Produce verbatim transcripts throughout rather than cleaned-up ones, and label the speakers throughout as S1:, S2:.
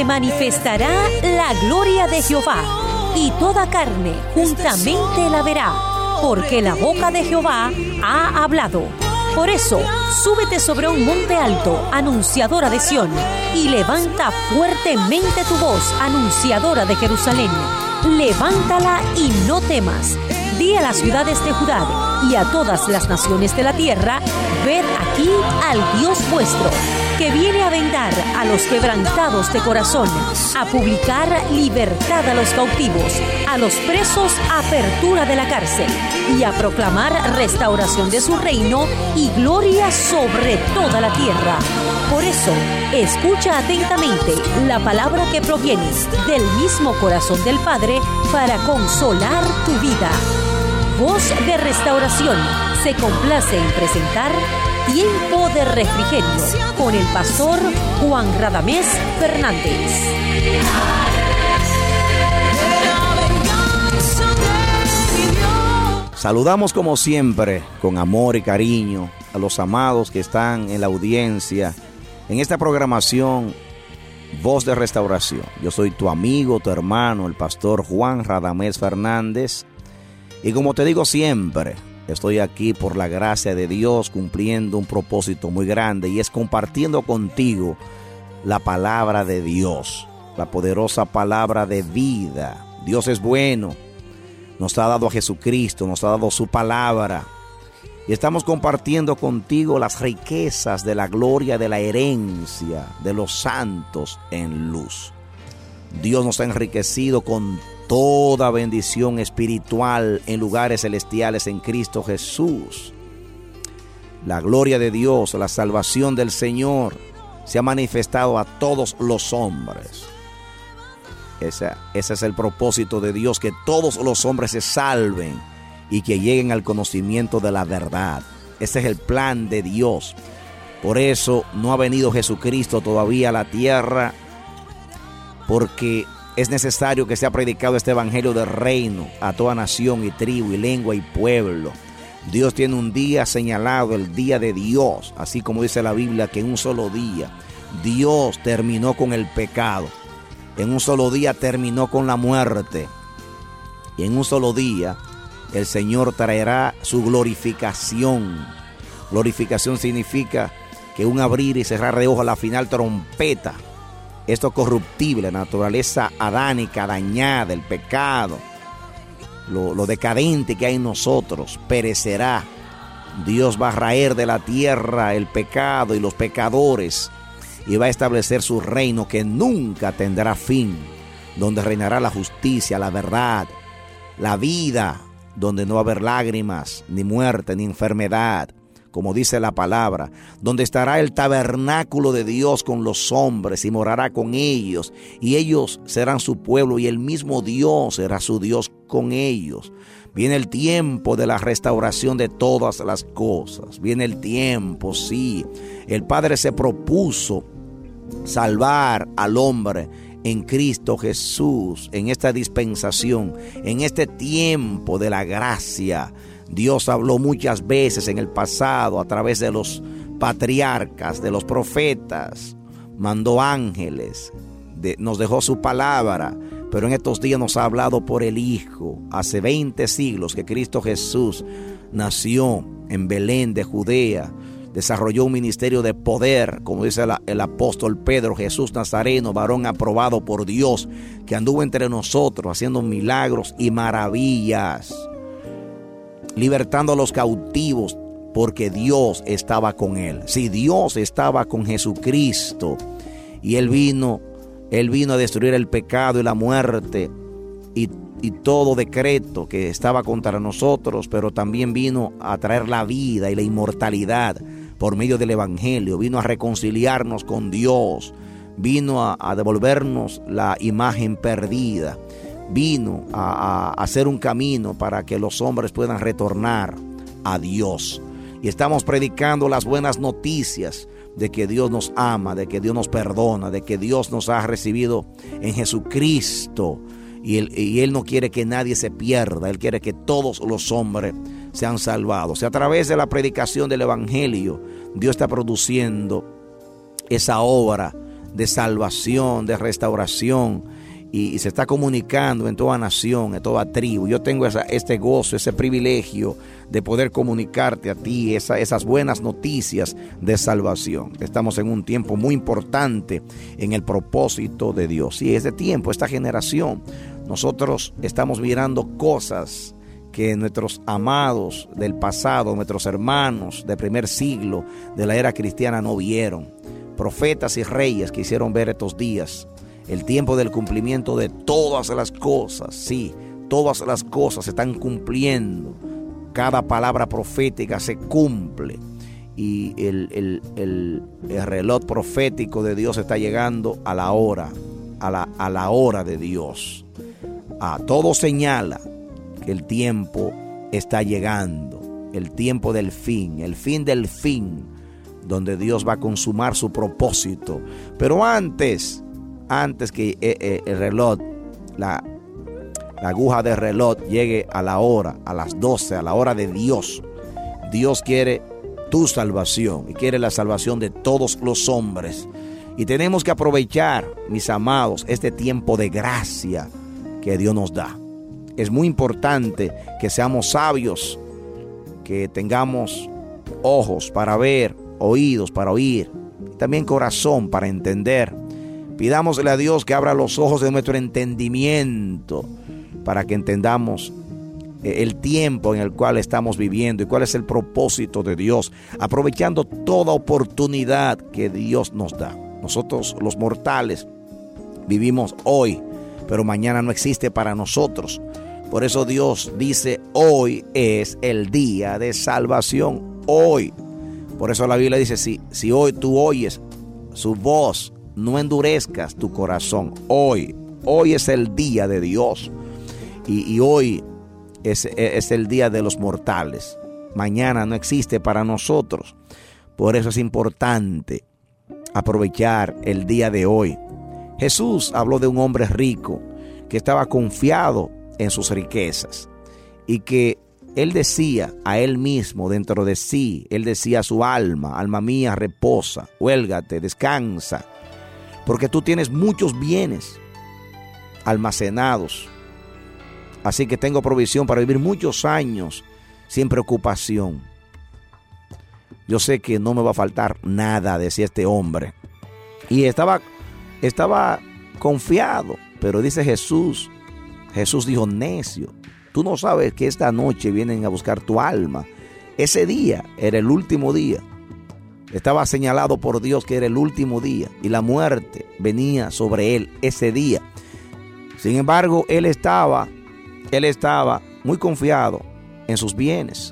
S1: manifestará la gloria de Jehová, y toda carne juntamente la verá, porque la boca de Jehová ha hablado. Por eso, súbete sobre un monte alto, anunciadora de Sión, y levanta fuertemente tu voz, anunciadora de Jerusalén. Levántala y no temas. Di a las ciudades de Judá y a todas las naciones de la tierra: ved aquí al Dios vuestro, que viene a vendar a los quebrantados de corazón, a publicar libertad a los cautivos, a los presos apertura de la cárcel, y a proclamar restauración de su reino y gloria sobre toda la tierra. Por eso, escucha atentamente la palabra que proviene del mismo corazón del Padre para consolar tu vida. Voz de Restauración se complace en presentar Tiempo de Refrigerio con el pastor Juan Radamés Fernández.
S2: Saludamos como siempre, con amor y cariño, a los amados que están en la audiencia en esta programación Voz de Restauración. Yo soy tu amigo, tu hermano, el pastor Juan Radamés Fernández. Y como te digo siempre, estoy aquí por la gracia de Dios cumpliendo un propósito muy grande, y es compartiendo contigo la palabra de Dios, la poderosa palabra de vida. Dios es bueno, nos ha dado a Jesucristo, nos ha dado su palabra, y estamos compartiendo contigo las riquezas de la gloria, de la herencia de los santos en luz. Dios nos ha enriquecido con toda bendición espiritual en lugares celestiales en Cristo Jesús. La gloria de Dios, la salvación del Señor se ha manifestado a todos los hombres. Ese, ese es el propósito de Dios, que todos los hombres se salven y que lleguen al conocimiento de la verdad. Ese es el plan de Dios. Por eso no ha venido Jesucristo todavía a la tierra, porque es necesario que sea predicado este evangelio del reino a toda nación y tribu y lengua y pueblo. Dios tiene un día señalado, el día de Dios, así como dice la Biblia, que en un solo día Dios terminó con el pecado, en un solo día terminó con la muerte, y en un solo día el Señor traerá su glorificación. Glorificación significa que un abrir y cerrar de ojos, la final trompeta. Esto corruptible, la naturaleza adánica, dañada, el pecado, lo, lo decadente que hay en nosotros, perecerá. Dios va a raer de la tierra el pecado y los pecadores, y va a establecer su reino que nunca tendrá fin, donde reinará la justicia, la verdad, la vida, donde no va a haber lágrimas, ni muerte, ni enfermedad, como dice la palabra, donde estará el tabernáculo de Dios con los hombres y morará con ellos, y ellos serán su pueblo, y el mismo Dios será su Dios con ellos. Viene el tiempo de la restauración de todas las cosas. Viene el tiempo, sí. El Padre se propuso salvar al hombre en Cristo Jesús, en esta dispensación, en este tiempo de la gracia. Dios habló muchas veces en el pasado a través de los patriarcas, de los profetas, mandó ángeles, de, nos dejó su palabra, pero en estos días nos ha hablado por el Hijo. Hace veinte siglos que Cristo Jesús nació en Belén de Judea, desarrolló un ministerio de poder, como dice el, el apóstol Pedro: Jesús Nazareno, varón aprobado por Dios, que anduvo entre nosotros haciendo milagros y maravillas, libertando a los cautivos, porque Dios estaba con él. Si Dios estaba con Jesucristo, y él vino, él vino a destruir el pecado y la muerte y, y todo decreto que estaba contra nosotros, pero también vino a traer la vida y la inmortalidad por medio del evangelio. Vino a reconciliarnos con Dios, vino a, a devolvernos la imagen perdida, vino a, a hacer un camino para que los hombres puedan retornar a Dios. Y estamos predicando las buenas noticias de que Dios nos ama, de que Dios nos perdona, de que Dios nos ha recibido en Jesucristo, y Él, y Él no quiere que nadie se pierda. Él quiere que todos los hombres sean salvados. Y a través de la predicación del evangelio, Dios está produciendo esa obra de salvación, de restauración, y, y se está comunicando en toda nación, en toda tribu. Yo tengo esa, este gozo, ese privilegio de poder comunicarte a ti esa, esas buenas noticias de salvación. Estamos en un tiempo muy importante en el propósito de Dios. Y este tiempo, esta generación, nosotros estamos mirando cosas que nuestros amados del pasado, nuestros hermanos del primer siglo de la era cristiana no vieron. Profetas y reyes que hicieron ver estos días, el tiempo del cumplimiento de todas las cosas. Sí, todas las cosas se están cumpliendo. Cada palabra profética se cumple. Y el, el, el, el reloj profético de Dios está llegando a la hora, a la, a la hora de Dios. A todo señala que el tiempo está llegando, el tiempo del fin, el fin del fin, donde Dios va a consumar su propósito. Pero antes, antes que eh, eh, el reloj, la, la aguja del reloj llegue a la hora, a las doce, a la hora de Dios, Dios quiere tu salvación y quiere la salvación de todos los hombres. Y tenemos que aprovechar, mis amados, este tiempo de gracia que Dios nos da. Es muy importante que seamos sabios, que tengamos ojos para ver, oídos para oír, también corazón para entender. Pidámosle a Dios que abra los ojos de nuestro entendimiento para que entendamos el tiempo en el cual estamos viviendo y cuál es el propósito de Dios, aprovechando toda oportunidad que Dios nos da. Nosotros, los mortales, vivimos hoy, pero mañana no existe para nosotros. Por eso Dios dice, hoy es el día de salvación, hoy. Por eso la Biblia dice, si, si hoy tú oyes su voz, no endurezcas tu corazón. Hoy, hoy es el día de Dios. Y, y hoy es, es el día de los mortales. Mañana no existe para nosotros. Por eso es importante aprovechar el día de hoy. Jesús habló de un hombre rico que estaba confiado en sus riquezas y que él decía a él mismo dentro de sí, él decía a su alma, alma mía, reposa, huélgate, descansa, porque tú tienes muchos bienes almacenados, así que tengo provisión para vivir muchos años sin preocupación. Yo sé que no me va a faltar nada, decía este hombre, y estaba, estaba confiado, pero dice Jesús, Jesús dijo, necio, tú no sabes que esta noche vienen a buscar tu alma. Ese día era el último día. Estaba señalado por Dios que era el último día y la muerte venía sobre él ese día. Sin embargo, él estaba, él estaba muy confiado en sus bienes.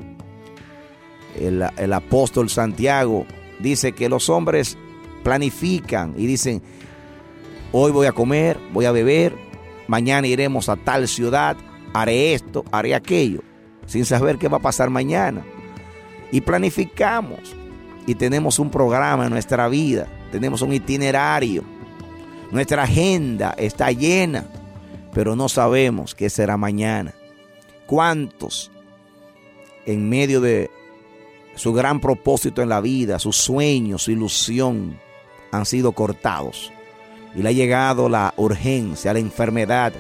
S2: El, el apóstol Santiago dice que los hombres planifican y dicen, hoy voy a comer, voy a beber, mañana iremos a tal ciudad, haré esto, haré aquello, sin saber qué va a pasar mañana. Y planificamos y tenemos un programa en nuestra vida, tenemos un itinerario, nuestra agenda está llena, pero no sabemos qué será mañana. ¿Cuántos en medio de su gran propósito en la vida, sus sueños, su ilusión, han sido cortados? Y le ha llegado la urgencia, la enfermedad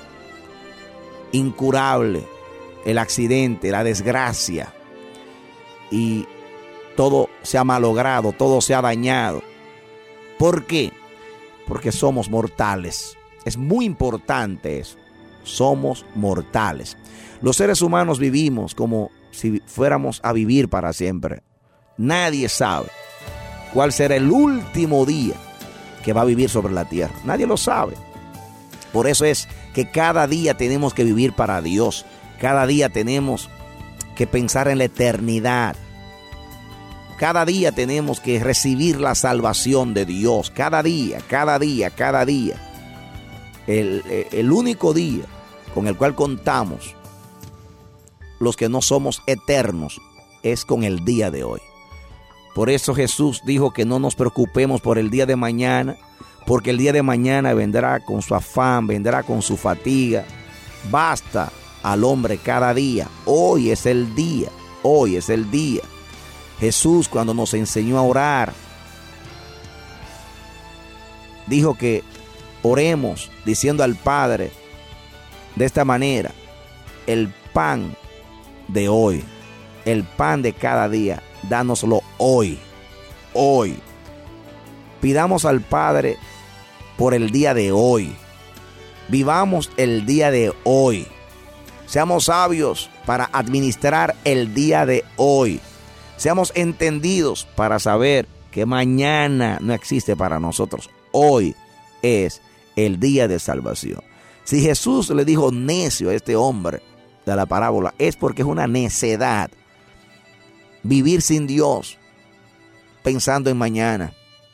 S2: incurable, el accidente, la desgracia. Y todo se ha malogrado, todo se ha dañado. ¿Por qué? Porque somos mortales. Es muy importante eso. Somos mortales. Los seres humanos vivimos como si fuéramos a vivir para siempre. Nadie sabe cuál será el último día que va a vivir sobre la tierra. Nadie lo sabe. Por eso es que cada día tenemos que vivir para Dios. Cada día tenemos que pensar en la eternidad. Cada día tenemos que recibir la salvación de Dios. Cada día, cada día, cada día. El, el único día con el cual contamos los que no somos eternos es con el día de hoy. Por eso Jesús dijo que no nos preocupemos por el día de mañana, porque el día de mañana vendrá con su afán, vendrá con su fatiga. Basta al hombre cada día. Hoy es el día, hoy es el día. Jesús, cuando nos enseñó a orar, dijo que oremos diciendo al Padre de esta manera: el pan de hoy, el pan de cada día, dánoslo hoy, hoy. Pidamos al Padre por el día de hoy. Vivamos el día de hoy. Seamos sabios para administrar el día de hoy. Seamos entendidos para saber que mañana no existe para nosotros. Hoy es el día de salvación. Si Jesús le dijo necio a este hombre de la parábola, es porque es una necedad vivir sin Dios, pensando en mañana.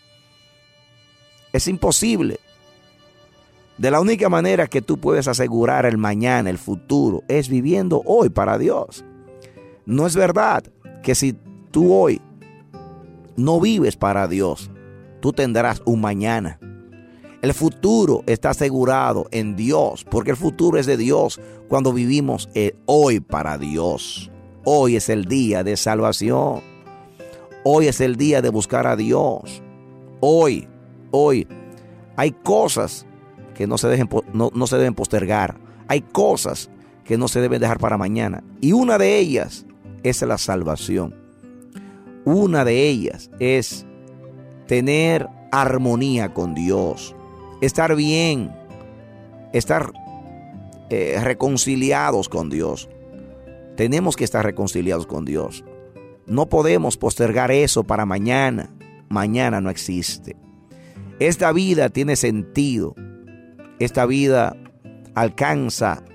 S2: Es imposible. De la única manera que tú puedes asegurar el mañana, el futuro, es viviendo hoy para Dios. No es verdad que si tú hoy no vives para Dios, tú tendrás un mañana. El futuro está asegurado en Dios, porque el futuro es de Dios cuando vivimos hoy para Dios. Hoy es el día de salvación. Hoy es el día de buscar a Dios. Hoy, hoy hay cosas que no se, dejen, no, no se deben postergar. Hay cosas que no se deben dejar para mañana. Y una de ellas es la salvación. Una de ellas es tener armonía con Dios. Estar bien. Estar eh, reconciliados con Dios. Tenemos que estar reconciliados con Dios. No podemos postergar eso para mañana. Mañana no existe. Esta vida tiene sentido. Esta vida alcanza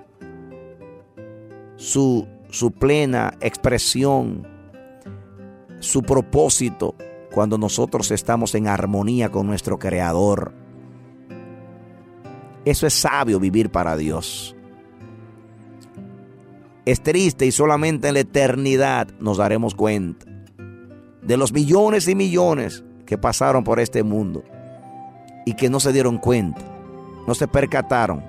S2: su, su plena expresión, su propósito, cuando nosotros estamos en armonía con nuestro Creador. Eso es sabio, vivir para Dios. Es triste y solamente en la eternidad nos daremos cuenta de los millones y millones que pasaron por este mundo y que no se dieron cuenta, no se percataron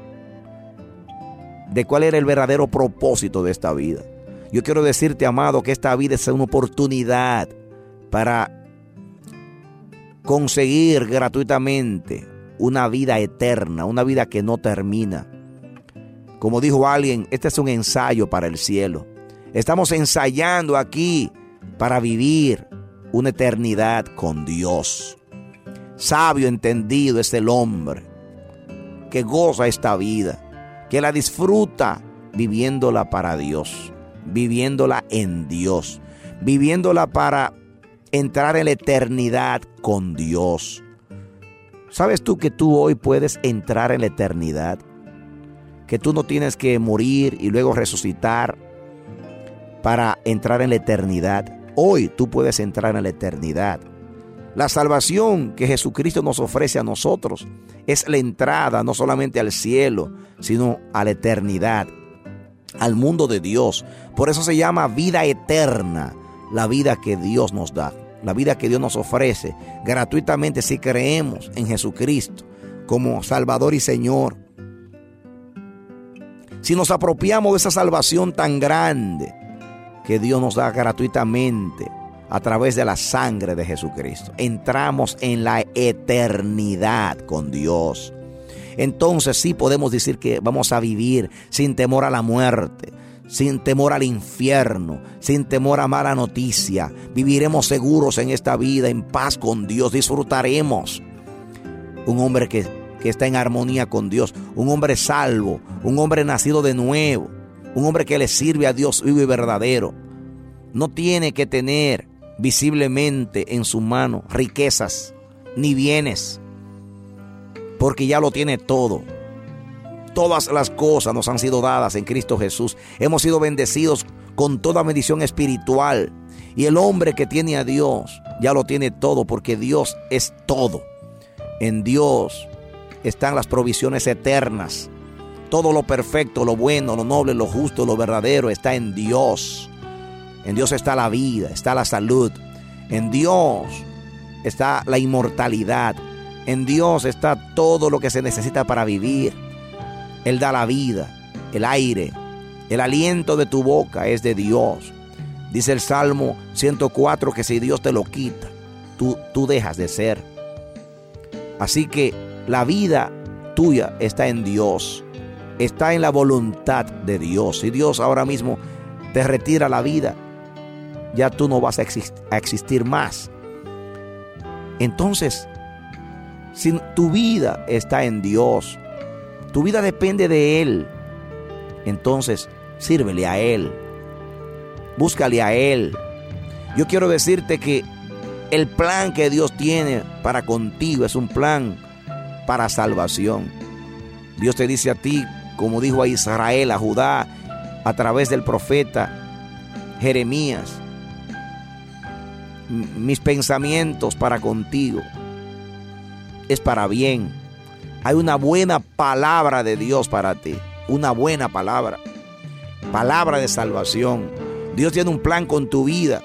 S2: de cuál era el verdadero propósito de esta vida. Yo quiero decirte, amado, que esta vida es una oportunidad para conseguir gratuitamente una vida eterna, una vida que no termina. Como dijo alguien, este es un ensayo para el cielo. Estamos ensayando aquí para vivir una eternidad con Dios. Sabio, entendido es el hombre que goza esta vida, que la disfruta viviéndola para Dios, viviéndola en Dios, viviéndola para entrar en la eternidad con Dios. ¿Sabes tú que tú hoy puedes entrar en la eternidad? Que tú no tienes que morir y luego resucitar para entrar en la eternidad. Hoy tú puedes entrar en la eternidad. La salvación que Jesucristo nos ofrece a nosotros es la entrada no solamente al cielo, sino a la eternidad, al mundo de Dios. Por eso se llama vida eterna, la vida que Dios nos da, la vida que Dios nos ofrece gratuitamente si creemos en Jesucristo como Salvador y Señor. Si nos apropiamos de esa salvación tan grande que Dios nos da gratuitamente a través de la sangre de Jesucristo, entramos en la eternidad con Dios. Entonces sí podemos decir que vamos a vivir sin temor a la muerte, sin temor al infierno, sin temor a mala noticia. Viviremos seguros en esta vida, en paz con Dios. Disfrutaremos. Un hombre que, que está en armonía con Dios, un hombre salvo, un hombre nacido de nuevo, un hombre que le sirve a Dios vivo y verdadero. No tiene que tener visiblemente en su mano riquezas ni bienes, porque ya lo tiene todo. Todas las cosas nos han sido dadas en Cristo Jesús. Hemos sido bendecidos con toda bendición espiritual. Y el hombre que tiene a Dios ya lo tiene todo, porque Dios es todo. En Dios están las provisiones eternas. Todo lo perfecto, lo bueno, lo noble, lo justo, lo verdadero está en Dios. En Dios está la vida, está la salud. En Dios está la inmortalidad. En Dios está todo lo que se necesita para vivir. Él da la vida, el aire, el aliento de tu boca es de Dios. Dice el Salmo ciento cuatro que si Dios te lo quita, tú, tú dejas de ser. Así que la vida tuya está en Dios, está en la voluntad de Dios. Si Dios ahora mismo te retira la vida, ya tú no vas a existir, a existir más. Entonces, si tu vida está en Dios, tu vida depende de Él, entonces sírvele a Él, búscale a Él. Yo quiero decirte que el plan que Dios tiene para contigo es un plan para salvación. Dios te dice a ti, como dijo a Israel, a Judá, a través del profeta Jeremías: mis pensamientos para contigo es para bien. Hay una buena palabra de Dios para ti, una buena palabra, palabra de salvación. Dios tiene un plan con tu vida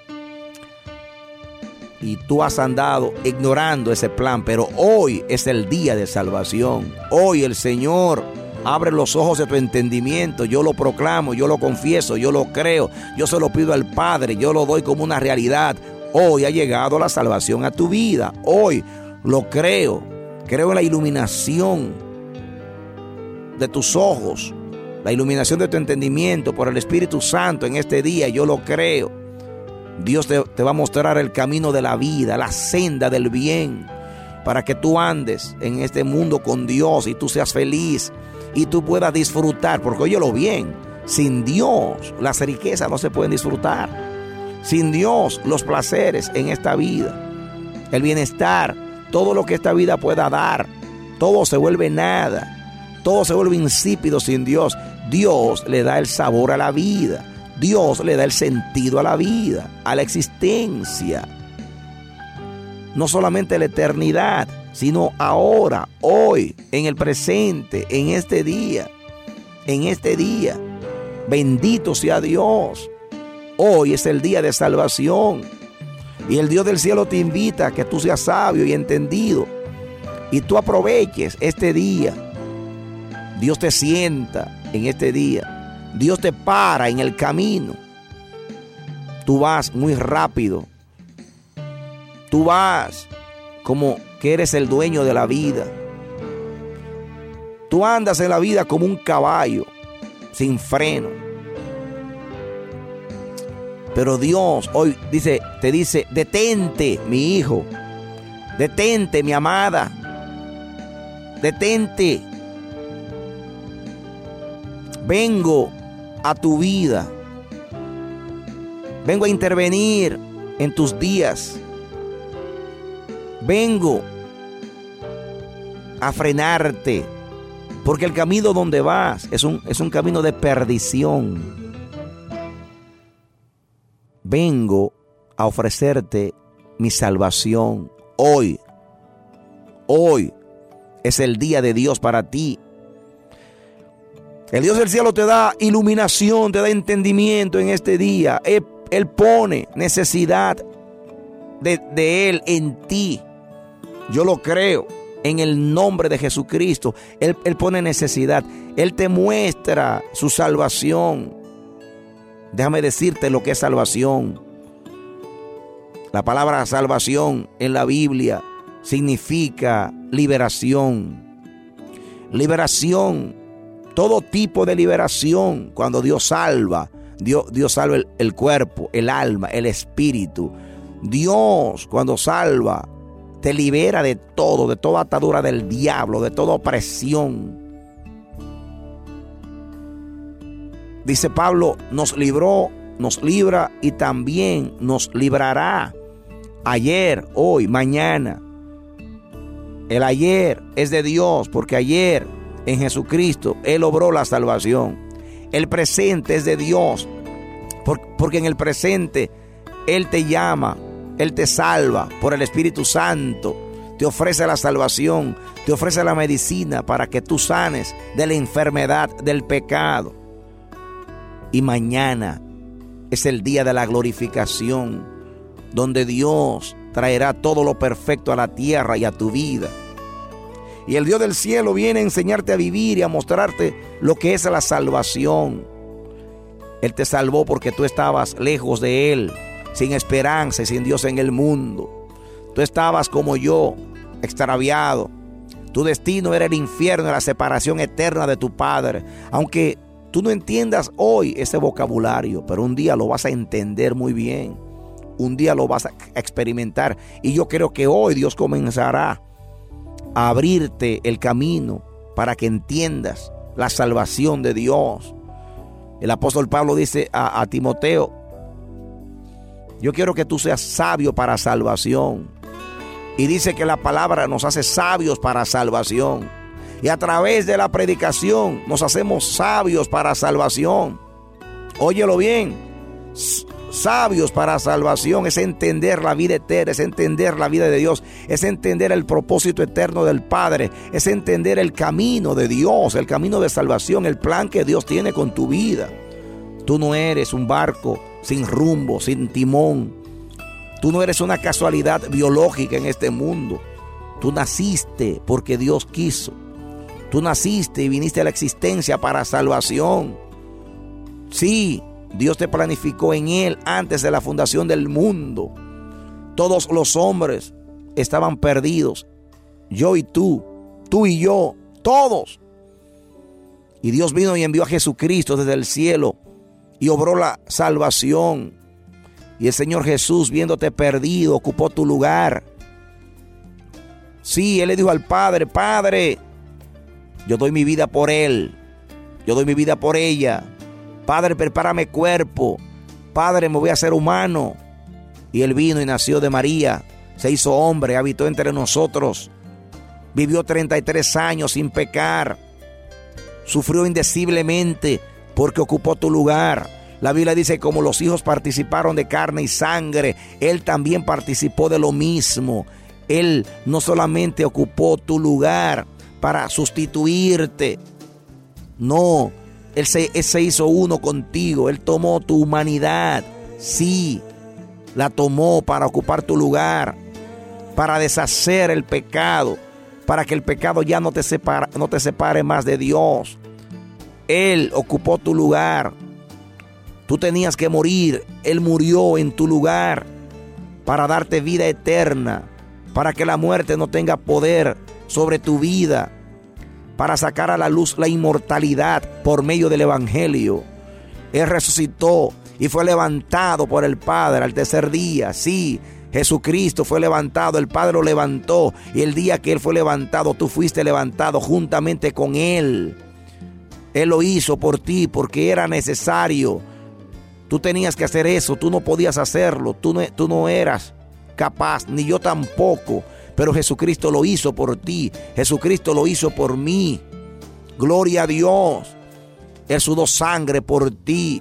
S2: y tú has andado ignorando ese plan, pero hoy es el día de salvación. Hoy el Señor abre los ojos de tu entendimiento. Yo lo proclamo, yo lo confieso, yo lo creo, yo se lo pido al Padre, yo lo doy como una realidad. Hoy ha llegado la salvación a tu vida. Hoy lo creo. Creo en la iluminación de tus ojos, la iluminación de tu entendimiento por el Espíritu Santo en este día. Yo lo creo. Dios te, te va a mostrar el camino de la vida, la senda del bien, para que tú andes en este mundo con Dios y tú seas feliz y tú puedas disfrutar. Porque óyelo bien, sin Dios las riquezas no se pueden disfrutar. Sin Dios los placeres en esta vida, el bienestar, todo lo que esta vida pueda dar, todo se vuelve nada, todo se vuelve insípido sin Dios. Dios le da el sabor a la vida, Dios le da el sentido a la vida, a la existencia. No solamente la eternidad, sino ahora, hoy, en el presente, en este día, en este día. Bendito sea Dios. Hoy es el día de salvación. Y el Dios del cielo te invita a que tú seas sabio y entendido y tú aproveches este día. Dios te sienta en este día. Dios te para en el camino. Tú vas muy rápido. Tú vas como que eres el dueño de la vida. Tú andas en la vida como un caballo sin freno. Pero Dios hoy dice, te dice: detente, mi hijo. Detente, mi amada. Detente. Vengo a tu vida. Vengo a intervenir en tus días. Vengo a frenarte. Porque el camino donde vas es un, es un camino de perdición. Vengo a ofrecerte mi salvación hoy. Hoy es el día de Dios para ti. El Dios del cielo te da iluminación, te da entendimiento en este día. Él, él pone necesidad de, de Él en ti. Yo lo creo en el nombre de Jesucristo. Él, él pone necesidad. Él te muestra su salvación. Déjame decirte lo que es salvación. La palabra salvación en la Biblia significa liberación. Liberación, todo tipo de liberación. Cuando Dios salva, Dios, Dios salva el, el cuerpo, el alma, el espíritu. Dios, cuando salva, te libera de todo, de toda atadura del diablo, de toda opresión. Dice Pablo, nos libró, nos libra y también nos librará. Ayer, hoy, mañana. El ayer es de Dios, porque ayer en Jesucristo Él obró la salvación. El presente es de Dios, porque en el presente Él te llama, Él te salva por el Espíritu Santo. Te ofrece la salvación, te ofrece la medicina para que tú sanes de la enfermedad, del pecado. Y mañana es el día de la glorificación, donde Dios traerá todo lo perfecto a la tierra y a tu vida. Y el Dios del cielo viene a enseñarte a vivir y a mostrarte lo que es la salvación. Él te salvó porque tú estabas lejos de Él, sin esperanza y sin Dios en el mundo. Tú estabas como yo, extraviado. Tu destino era el infierno, la separación eterna de tu Padre. Aunque tú no entiendas hoy ese vocabulario, pero un día lo vas a entender muy bien. Un día lo vas a experimentar. Y yo creo que hoy Dios comenzará a abrirte el camino para que entiendas la salvación de Dios. El apóstol Pablo dice a, a Timoteo: yo quiero que tú seas sabio para salvación. Y dice que la palabra nos hace sabios para salvación. Y a través de la predicación nos hacemos sabios para salvación. Óyelo bien. Sabios para salvación es entender la vida eterna, es entender la vida de Dios, es entender el propósito eterno del Padre, es entender el camino de Dios, el camino de salvación, el plan que Dios tiene con tu vida. Tú no eres un barco sin rumbo, sin timón. Tú no eres una casualidad biológica en este mundo. Tú naciste porque Dios quiso. Tú naciste y viniste a la existencia para salvación. Sí, Dios te planificó en Él antes de la fundación del mundo. Todos los hombres estaban perdidos. Yo y tú, tú y yo, todos. Y Dios vino y envió a Jesucristo desde el cielo y obró la salvación. Y el Señor Jesús, viéndote perdido, ocupó tu lugar. Sí, Él le dijo al Padre: Padre, yo doy mi vida por Él. Yo doy mi vida por ella. Padre, prepárame cuerpo. Padre, me voy a hacer humano. Y Él vino y nació de María. Se hizo hombre, habitó entre nosotros. Vivió treinta y tres años sin pecar. Sufrió indeciblemente porque ocupó tu lugar. La Biblia dice: como los hijos participaron de carne y sangre, Él también participó de lo mismo. Él no solamente ocupó tu lugar para sustituirte. No, Él se, Él se hizo uno contigo. Él tomó tu humanidad. Sí, la tomó para ocupar tu lugar, para deshacer el pecado, para que el pecado ya no te separa, no te separe más de Dios. Él ocupó tu lugar. Tú tenías que morir. Él murió en tu lugar para darte vida eterna, para que la muerte no tenga poder sobre tu vida, para sacar a la luz la inmortalidad por medio del Evangelio. Él resucitó y fue levantado por el Padre al tercer día. Sí, Jesucristo fue levantado, el Padre lo levantó, y el día que Él fue levantado, tú fuiste levantado juntamente con Él. Él lo hizo por ti porque era necesario. Tú tenías que hacer eso, tú no podías hacerlo, tú no, tú no eras capaz, ni yo tampoco, pero Jesucristo lo hizo por ti, Jesucristo lo hizo por mí. Gloria a Dios. Él sudó sangre por ti.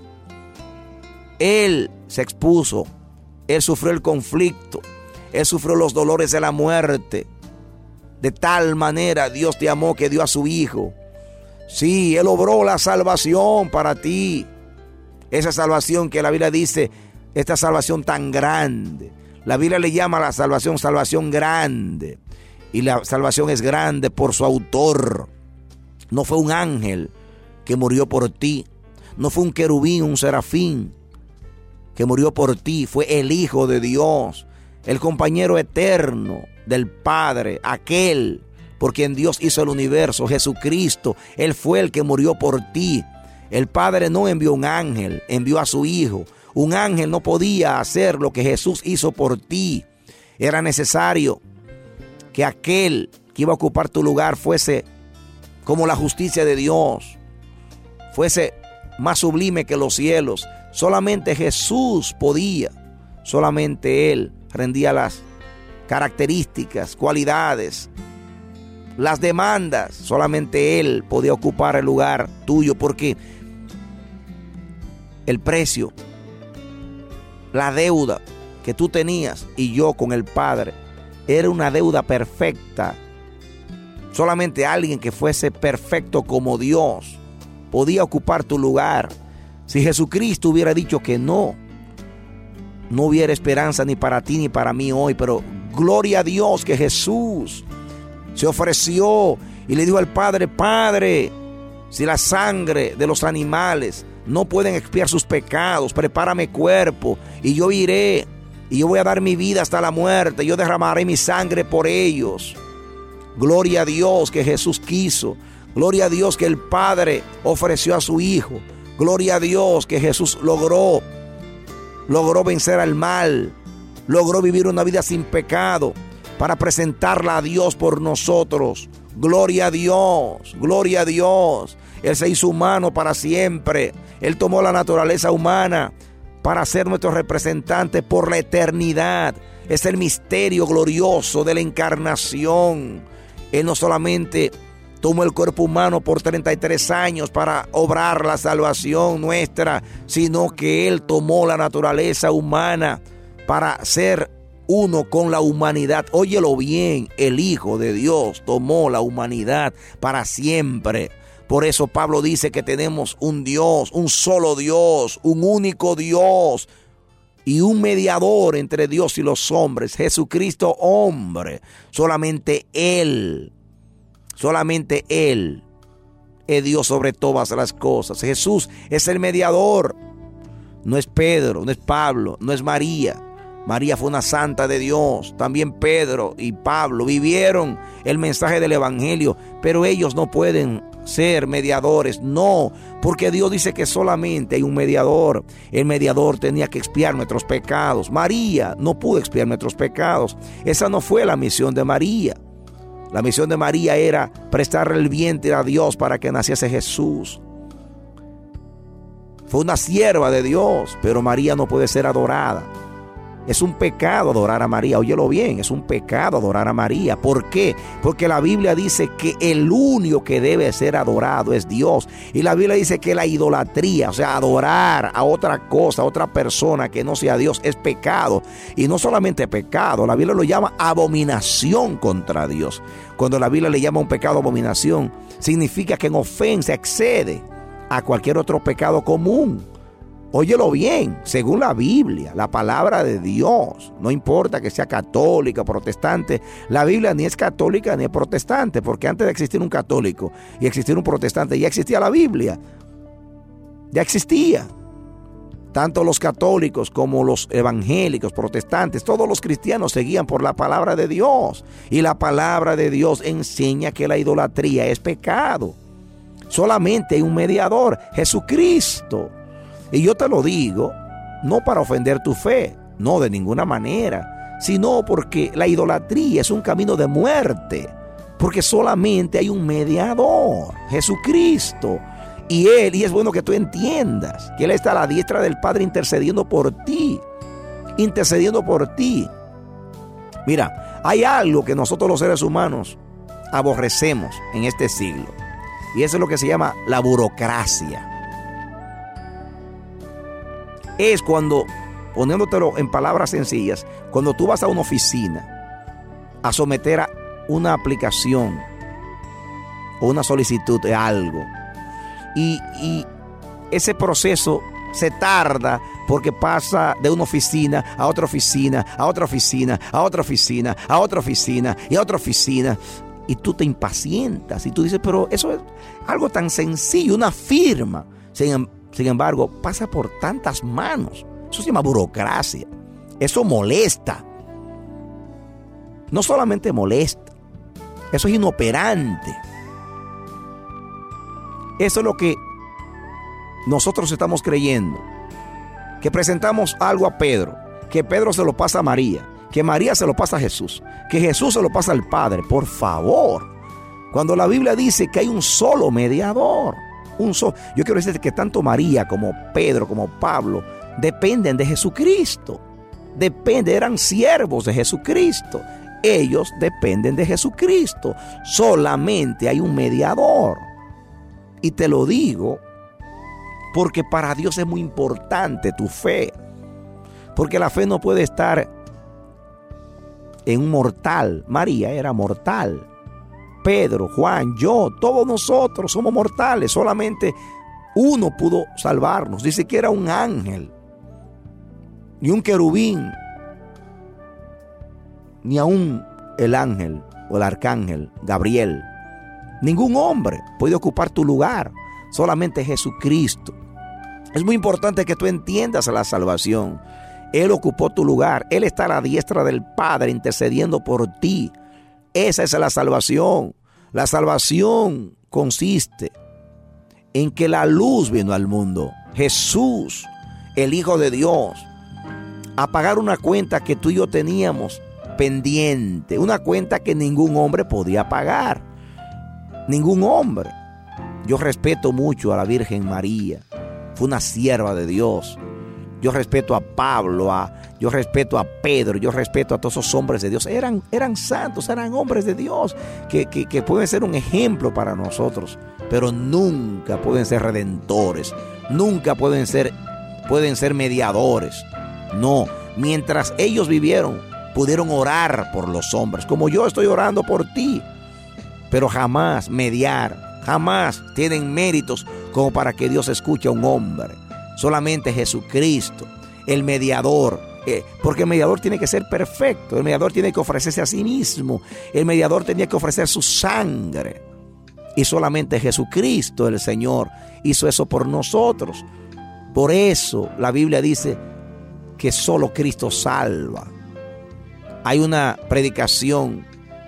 S2: Él se expuso, Él sufrió el conflicto, Él sufrió los dolores de la muerte. De tal manera Dios te amó que dio a su Hijo. Sí, Él obró la salvación para ti. Esa salvación que la Biblia dice, esta salvación tan grande. La Biblia le llama a la salvación, salvación grande. Y la salvación es grande por su autor. No fue un ángel que murió por ti. No fue un querubín, un serafín que murió por ti. Fue el Hijo de Dios, el compañero eterno del Padre, aquel por quien Dios hizo el universo, Jesucristo. Él fue el que murió por ti. El Padre no envió un ángel, envió a su Hijo. Un ángel no podía hacer lo que Jesús hizo por ti. Era necesario que aquel que iba a ocupar tu lugar fuese como la justicia de Dios, fuese más sublime que los cielos. Solamente Jesús podía, solamente Él rendía las características, cualidades, las demandas. Solamente Él podía ocupar el lugar tuyo, porque el precio, la deuda que tú tenías y yo con el Padre era una deuda perfecta. Solamente alguien que fuese perfecto como Dios podía ocupar tu lugar. Si Jesucristo hubiera dicho que no, no hubiera esperanza ni para ti ni para mí hoy. Pero gloria a Dios que Jesús se ofreció y le dijo al Padre: Padre, si la sangre de los animales no pueden expiar sus pecados, prepárame cuerpo y yo iré y yo voy a dar mi vida hasta la muerte. Yo derramaré mi sangre por ellos. Gloria a Dios que Jesús quiso. Gloria a Dios que el Padre ofreció a su Hijo. Gloria a Dios que Jesús logró, logró vencer al mal. Logró vivir una vida sin pecado para presentarla a Dios por nosotros. Gloria a Dios, gloria a Dios. Él se hizo humano para siempre. Él tomó la naturaleza humana para ser nuestro representante por la eternidad. Es el misterio glorioso de la encarnación. Él no solamente tomó el cuerpo humano por treinta y tres años para obrar la salvación nuestra, sino que Él tomó la naturaleza humana para ser uno con la humanidad. Óyelo bien, el Hijo de Dios tomó la humanidad para siempre. Por eso Pablo dice que tenemos un Dios, un solo Dios, un único Dios y un mediador entre Dios y los hombres, Jesucristo hombre. Solamente Él, solamente Él es Dios sobre todas las cosas. Jesús es el mediador. No es Pedro, no es Pablo, no es María. María fue una santa de Dios. También Pedro y Pablo vivieron el mensaje del evangelio, pero ellos no pueden ser mediadores. No, porque Dios dice que solamente hay un mediador. El mediador tenía que expiar nuestros pecados. María no pudo expiar nuestros pecados. Esa no fue la misión de María. La misión de María era prestarle el vientre a Dios para que naciese Jesús. Fue una sierva de Dios, pero María no puede ser adorada. Es un pecado adorar a María. Óyelo bien, es un pecado adorar a María. ¿Por qué? Porque la Biblia dice que el único que debe ser adorado es Dios. Y la Biblia dice que la idolatría, o sea, adorar a otra cosa, a otra persona que no sea Dios, es pecado. Y no solamente pecado, la Biblia lo llama abominación contra Dios. Cuando la Biblia le llama un pecado abominación, significa que en ofensa excede a cualquier otro pecado común. Óyelo bien, según la Biblia, la palabra de Dios, no importa que sea católica o protestante, la Biblia ni es católica ni es protestante, porque antes de existir un católico y existir un protestante ya existía la Biblia, ya existía. Tanto los católicos como los evangélicos, protestantes, todos los cristianos seguían por la palabra de Dios, y la palabra de Dios enseña que la idolatría es pecado. Solamente hay un mediador, Jesucristo. Y yo te lo digo, no para ofender tu fe, no de ninguna manera, sino porque la idolatría es un camino de muerte, porque solamente hay un mediador, Jesucristo. Y Él, y es bueno que tú entiendas, que Él está a la diestra del Padre intercediendo por ti, intercediendo por ti. Mira, hay algo que nosotros los seres humanos aborrecemos en este siglo, y eso es lo que se llama la burocracia. Es cuando, poniéndotelo en palabras sencillas, cuando tú vas a una oficina a someter a una aplicación o una solicitud de algo, y, y ese proceso se tarda porque pasa de una oficina a otra oficina, a otra oficina, a otra oficina, a otra oficina y a otra oficina, y tú te impacientas y tú dices, pero eso es algo tan sencillo, una firma. Sin, sin embargo, pasa por tantas manos. Eso se llama burocracia. Eso molesta. No solamente molesta, eso es inoperante. Eso es lo que nosotros estamos creyendo. Que presentamos algo a Pedro, que Pedro se lo pasa a María, que María se lo pasa a Jesús, que Jesús se lo pasa al Padre. Por favor, cuando la Biblia dice que hay un solo mediador, un solo, yo quiero decir que tanto María como Pedro como Pablo dependen de Jesucristo. Dependen, eran siervos de Jesucristo. Ellos dependen de Jesucristo. Solamente hay un mediador. Y te lo digo porque para Dios es muy importante tu fe. Porque la fe no puede estar en un mortal. María era mortal. Pedro, Juan, yo, todos nosotros somos mortales. Solamente uno pudo salvarnos. Dice que era un ángel, ni un querubín, ni aún el ángel o el arcángel Gabriel. Ningún hombre puede ocupar tu lugar. Solamente Jesucristo. Es muy importante que tú entiendas la salvación. Él ocupó tu lugar. Él está a la diestra del Padre intercediendo por ti. Esa es la salvación. La salvación consiste en que la luz vino al mundo. Jesús, el Hijo de Dios, a pagar una cuenta que tú y yo teníamos pendiente. Una cuenta que ningún hombre podía pagar. Ningún hombre. Yo respeto mucho a la Virgen María. Fue una sierva de Dios. Yo respeto a Pablo, a, yo respeto a Pedro, yo respeto a todos esos hombres de Dios. Eran, eran santos, eran hombres de Dios que, que, que pueden ser un ejemplo para nosotros, pero nunca pueden ser redentores, nunca pueden ser, pueden ser mediadores. No, mientras ellos vivieron, pudieron orar por los hombres, como yo estoy orando por ti, pero jamás mediar, jamás tienen méritos como para que Dios escuche a un hombre. Solamente Jesucristo, el mediador, eh, porque el mediador tiene que ser perfecto, el mediador tiene que ofrecerse a sí mismo, el mediador tenía que ofrecer su sangre, y solamente Jesucristo, el Señor, hizo eso por nosotros. Por eso la Biblia dice que solo Cristo salva. Hay una predicación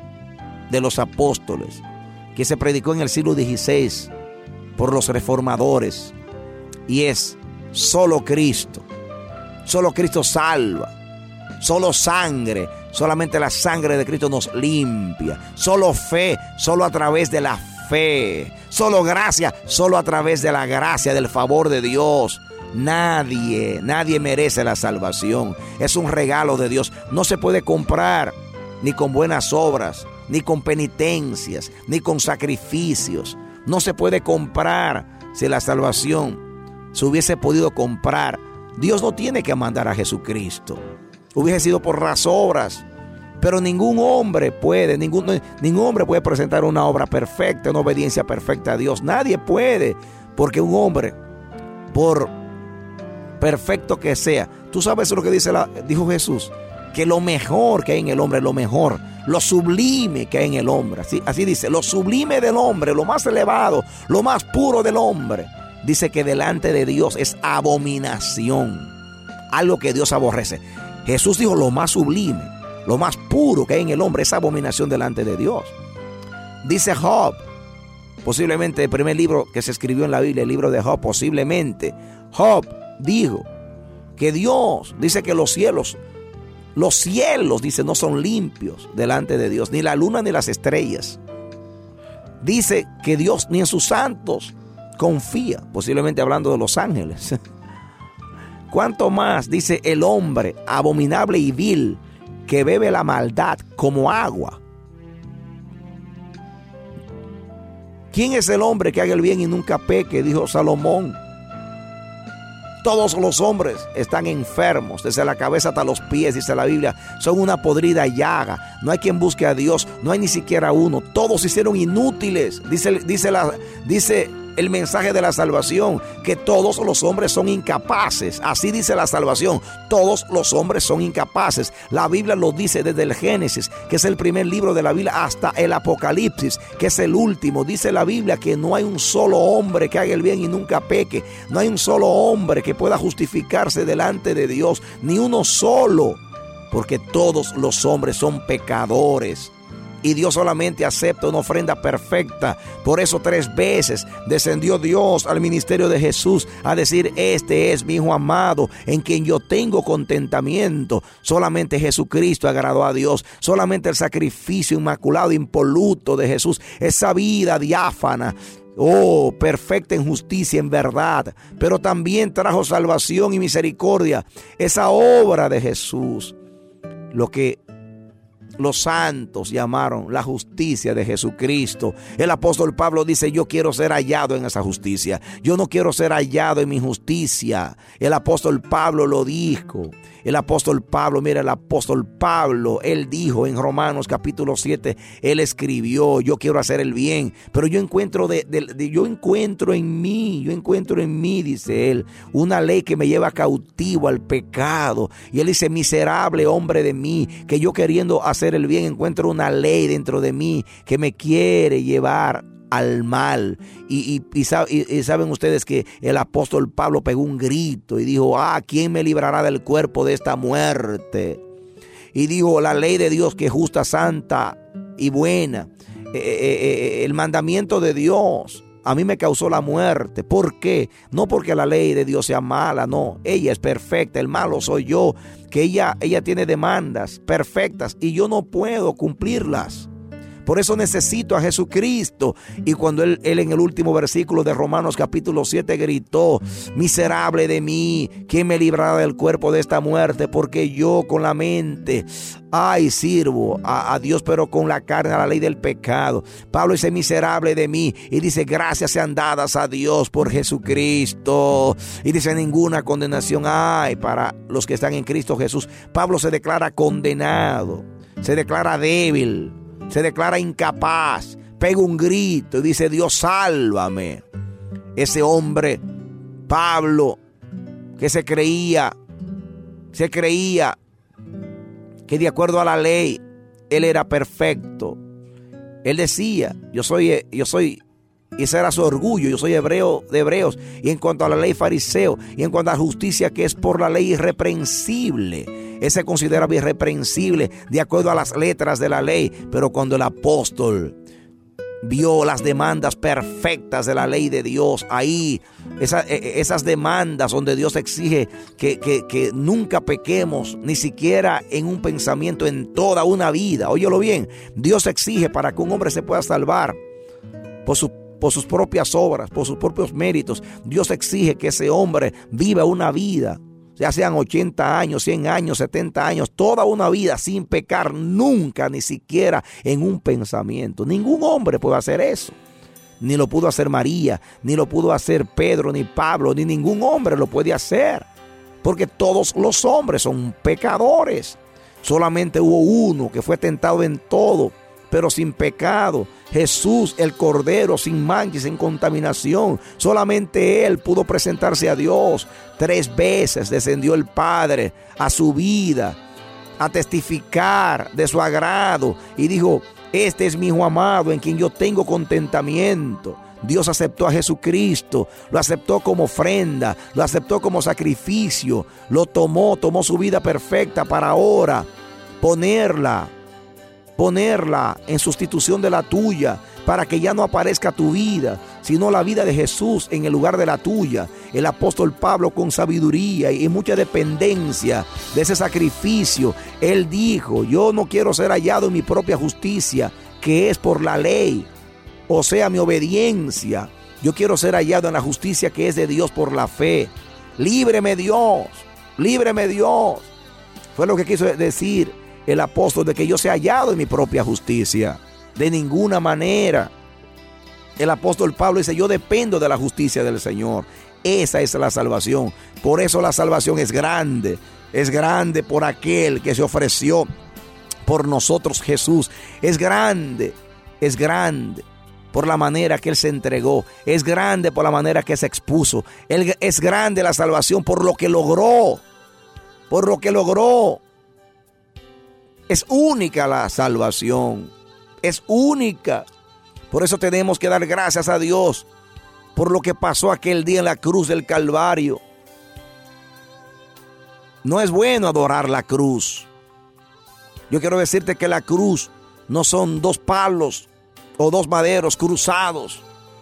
S2: de los apóstoles que se predicó en el siglo dieciséis por los reformadores, y es: solo Cristo, solo Cristo salva, solo sangre, solamente la sangre de Cristo nos limpia, solo fe, solo a través de la fe, solo gracia, solo a través de la gracia, del favor de Dios. Nadie, nadie merece la salvación, es un regalo de Dios, no se puede comprar ni con buenas obras, ni con penitencias, ni con sacrificios, no se puede comprar. Si la salvación se hubiese podido comprar, Dios no tiene que mandar a Jesucristo. Hubiese sido por las obras. Pero ningún hombre puede, ningún, ningún hombre puede presentar una obra perfecta, una obediencia perfecta a Dios. Nadie puede, porque un hombre, por perfecto que sea, tú sabes lo que dice la, dijo Jesús, que lo mejor que hay en el hombre, lo mejor, lo sublime que hay en el hombre. Así, así dice, lo sublime del hombre, lo más elevado, lo más puro del hombre. Dice que delante de Dios es abominación, algo que Dios aborrece. Jesús dijo lo más sublime, lo más puro que hay en el hombre es abominación delante de Dios. Dice Job, posiblemente el primer libro que se escribió en la Biblia, el libro de Job, posiblemente Job dijo que Dios, dice que los cielos, los cielos, dice, no son limpios delante de Dios, ni la luna ni las estrellas. Dice que Dios ni en sus santos confía, posiblemente hablando de los ángeles. Cuánto más, dice, el hombre abominable y vil que bebe la maldad como agua. ¿Quién es el hombre que haga el bien y nunca peque? Dijo Salomón. Todos los hombres están enfermos, desde la cabeza hasta los pies, dice la Biblia. Son una podrida llaga. No hay quien busque a Dios, no hay ni siquiera uno. Todos se hicieron inútiles. Dice, dice, la, dice el mensaje de la salvación, que todos los hombres son incapaces. Así dice la salvación, todos los hombres son incapaces. La Biblia lo dice desde el Génesis, que es el primer libro de la Biblia, hasta el Apocalipsis, que es el último. Dice la Biblia que no hay un solo hombre que haga el bien y nunca peque. No hay un solo hombre que pueda justificarse delante de Dios, ni uno solo, porque todos los hombres son pecadores. Y Dios solamente acepta una ofrenda perfecta. Por eso tres veces descendió Dios al ministerio de Jesús a decir: este es mi Hijo amado, en quien yo tengo contentamiento. Solamente Jesucristo agradó a Dios. Solamente el sacrificio inmaculado, impoluto de Jesús, esa vida diáfana, oh, perfecta en justicia, en verdad, pero también trajo salvación y misericordia. Esa obra de Jesús, lo que los santos llamaron la justicia de Jesucristo. El apóstol Pablo dice: yo quiero ser hallado en esa justicia. Yo no quiero ser hallado en mi justicia. El apóstol Pablo lo dijo. El apóstol Pablo, mira, el apóstol Pablo, él dijo en Romanos capítulo siete, él escribió: yo quiero hacer el bien, pero yo encuentro de, de, de, yo encuentro en mí, yo encuentro en mí, dice él, una ley que me lleva cautivo al pecado. Y él dice: miserable hombre de mí, que yo queriendo hacer el bien encuentro una ley dentro de mí que me quiere llevar al mal. Y, y, y, y, y saben ustedes que el apóstol Pablo pegó un grito y dijo: ah, ¿quién me librará del cuerpo de esta muerte? Y dijo: la ley de Dios, que es justa, santa y buena. Eh, eh, eh, el mandamiento de Dios a mí me causó la muerte. ¿Por qué? No porque la ley de Dios sea mala, no. Ella es perfecta, el malo soy yo. Que ella, ella tiene demandas perfectas y yo no puedo cumplirlas. Por eso necesito a Jesucristo. Y cuando él, él en el último versículo de Romanos capítulo siete gritó: miserable de mí, ¿quién me librará del cuerpo de esta muerte? Porque yo con la mente, ay, sirvo a, a Dios, pero con la carne a la ley del pecado. Pablo dice: miserable de mí. Y dice: gracias sean dadas a Dios por Jesucristo. Y dice: ninguna condenación hay para los que están en Cristo Jesús. Pablo se declara condenado, se declara débil, se declara incapaz, pega un grito y dice: Dios, sálvame. Ese hombre, Pablo, que se creía, se creía que de acuerdo a la ley, él era perfecto. Él decía: yo soy, yo soy, y ese era su orgullo, yo soy hebreo de hebreos, y en cuanto a la ley fariseo, y en cuanto a la justicia que es por la ley irreprensible. Él se considera irreprensible de acuerdo a las letras de la ley. Pero cuando el apóstol vio las demandas perfectas de la ley de Dios, ahí esa, esas demandas donde Dios exige que, que, que nunca pequemos, ni siquiera en un pensamiento, en toda una vida. Óyelo bien, Dios exige para que un hombre se pueda salvar por su por sus propias obras, por sus propios méritos. Dios exige que ese hombre viva una vida, ya sean ochenta años, cien años, setenta años, toda una vida sin pecar nunca, ni siquiera en un pensamiento. Ningún hombre puede hacer eso. Ni lo pudo hacer María, ni lo pudo hacer Pedro, ni Pablo, ni ningún hombre lo puede hacer. Porque todos los hombres son pecadores. Solamente hubo uno que fue tentado en todo, pero sin pecado. Jesús, el Cordero, sin mancha y sin contaminación. Solamente Él pudo presentarse a Dios. Tres veces descendió el Padre a su vida a testificar de su agrado y dijo: este es mi Hijo amado en quien yo tengo contentamiento. Dios aceptó a Jesucristo, lo aceptó como ofrenda, lo aceptó como sacrificio, lo tomó, tomó su vida perfecta para ahora ponerla ponerla en sustitución de la tuya, para que ya no aparezca tu vida, sino la vida de Jesús en el lugar de la tuya. El apóstol Pablo, con sabiduría y mucha dependencia de ese sacrificio, él dijo: yo no quiero ser hallado en mi propia justicia, que es por la ley, o sea, mi obediencia. Yo quiero ser hallado en la justicia que es de Dios por la fe. Líbreme Dios, líbreme Dios. Fue lo que quiso decir el apóstol, de que yo sea hallado en mi propia justicia. De ninguna manera. El apóstol Pablo dice: yo dependo de la justicia del Señor. Esa es la salvación. Por eso la salvación es grande. Es grande por aquel que se ofreció por nosotros, Jesús. Es grande, es grande por la manera que Él se entregó. Es grande por la manera que se expuso. Él, es grande la salvación por lo que logró. Por lo que logró. Es única la salvación, es única. Por eso tenemos que dar gracias a Dios por lo que pasó aquel día en la cruz del Calvario. No es bueno adorar la cruz. Yo quiero decirte que la cruz no son dos palos o dos maderos cruzados.